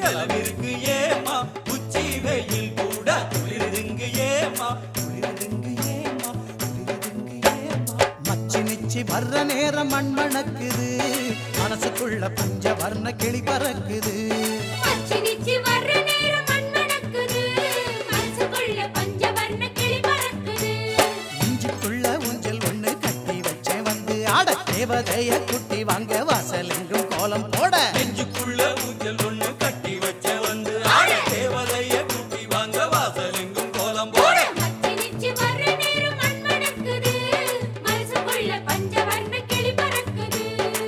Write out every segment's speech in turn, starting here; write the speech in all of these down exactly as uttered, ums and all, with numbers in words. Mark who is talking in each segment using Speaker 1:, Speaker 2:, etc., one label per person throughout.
Speaker 1: செலவிற்கு ஏமா உச்சி வெயில் கூட குளிருதுங்க ஏமா குளிருதுங்க ஏமா குளிருதுங்க ஏமா மச்சி நிச்சி வர்ற நேரம் மண் மணக்குது மனசுக்குள்ள பஞ்ச வர்ண கிளி பறக்குது
Speaker 2: மச்சி நிச்சி வர்ற நேரம் மண் மணக்குது மனசுக்குள்ள பஞ்ச வர்ண கிளி பறக்குது
Speaker 1: இஞ்சிக்குள்ள ஊஞ்சல் ஒண்ணு கட்டி வச்சேன் வந்து ஆட தேவதைய குட்டி வாங்க வாசல் எங்கும் கோலம் போட நெஞ்சுக்குள்ள ஊஞ்சல் ஒண்ணு கட்டி வச்சேன் வந்து ஆட தேவதைய குட்டி வாங்க வாசல் எங்கும் கோலம் போட
Speaker 2: மச்சி நிச்சி வர்ற நேரம் மண் மணக்குது மனசுக்குள்ள பஞ்ச வர்ண கிளி பறக்குது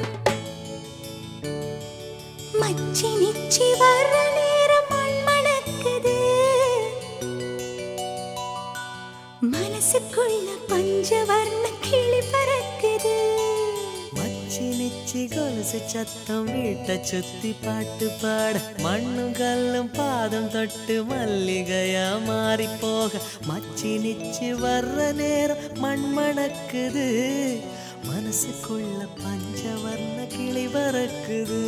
Speaker 2: மச்சி நிச்சி வர்ற நேரம் மண் மணக்குது மனசுக்குள்ள பஞ்சவர்ண கிளி பறக்குது
Speaker 3: மச்சி நிச்சி கொலுசு சத்தம் வீட்டை சுத்தி பாட்டு பாட மண்ணும் கல்லும் பாதம் தொட்டு மல்லிகையா மாறி போக மச்சி நிச்சி வர்ற நேரம் மண் மணக்குது மனசுக்குள்ள பஞ்சவர்ண கிளி பறக்குது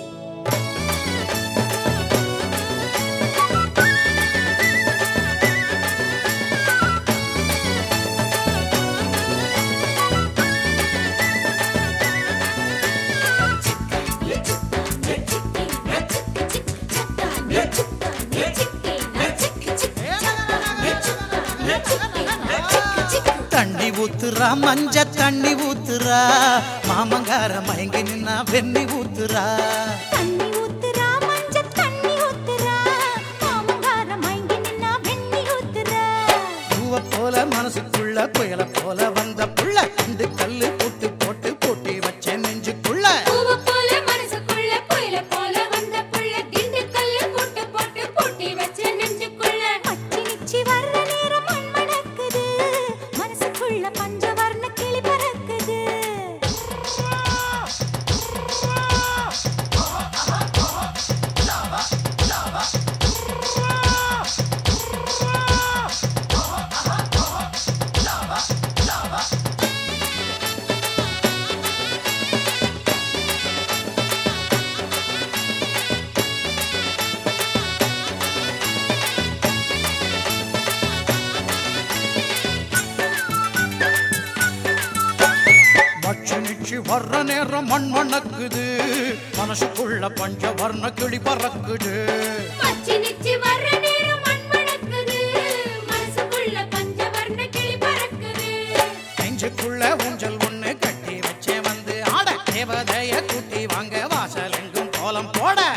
Speaker 1: தண்ணி ஊத்துறா மஞ்ச தண்ணி ஊத்துறா மாமங்கார மயங்கி நின்னா வெண்ணி ஊத்துறா
Speaker 2: தண்ணி ஊத்துறா மஞ்ச தண்ணி ஊத்துறா மாமங்கார மயங்கி நின்னா வெண்ணி ஊத்துறா
Speaker 1: பூவ போல மனசுக்குள்ள புயல போல வந்த புள்ள இந்த கல்லு போட்டு போட்டு போட்டி வச்சேன் நெஞ்சுக்குள்ள
Speaker 2: பூவ போல மனசுக்குள்ள புயல போல வந்த புள்ள திண்டுக்கல்ல போட்டு போட்டு போட்டி வச்ச நெஞ்சுக்குள்ள மச்சி நிச்சி வர்ற நேரம் மண் மணக்குது மனசுக்குள்ள பஞ்சவர்ண கிளி பறக்குது
Speaker 1: மச்சி நிச்சி வர்ற நேரம் மண் மணக்குது மனசுக்குள்ள பஞ்ச வர்ண கிளி பறக்குது
Speaker 2: மச்சி நிச்சி வர்ற நேரம் மண் மணக்குது மனசுக்குள்ள பஞ்சவர்ண கிளி பறக்குது
Speaker 1: நெஞ்சுக்குள்ள ஊஞ்சல் ஒண்ணு கட்டி வச்சேன் வந்து ஆட தேவதைய கூட்டி வாங்க வாசல் எங்கும் கோலம் போட